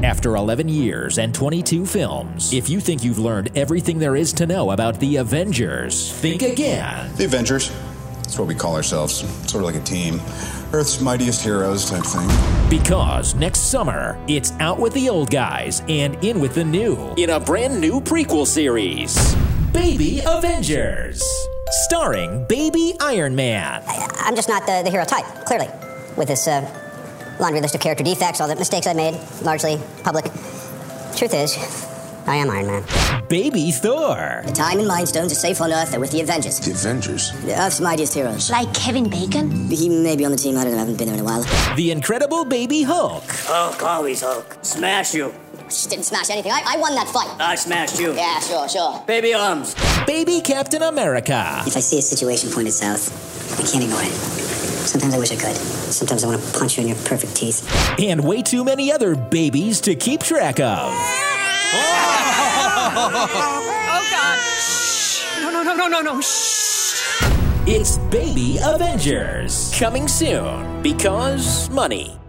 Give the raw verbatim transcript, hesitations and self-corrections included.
After eleven years and twenty-two films, if you think you've learned everything there is to know about the Avengers, think again. The Avengers. That's what we call ourselves. Sort of like a team. Earth's mightiest heroes type thing. Because next summer, it's out with the old guys and in with the new in a brand new prequel series, Baby Avengers, starring Baby Iron Man. I, I'm just not the, the hero type, clearly. With this uh, laundry list of character defects, all the mistakes I made, largely public. Truth is, I am Iron Man. Baby Thor. The time and Mind Stones are safe on Earth. They're with the Avengers. The Avengers? The Earth's mightiest heroes. Like Kevin Bacon? He may be on the team. I don't know. I haven't been there in a while. The Incredible Baby Hulk. Hulk, always Hulk. Smash you. Just didn't smash anything. I, I won that fight. I smashed you. Yeah, sure, sure. Baby arms. Baby Captain America. If I see a situation pointed south, I can't ignore it. Sometimes I wish I could. Sometimes I want to punch you in your perfect teeth. And way too many other babies to keep track of. Oh, God. Shh. No, no, no, no, no, no. Shh. It's Baby Avengers. Coming soon. Because money.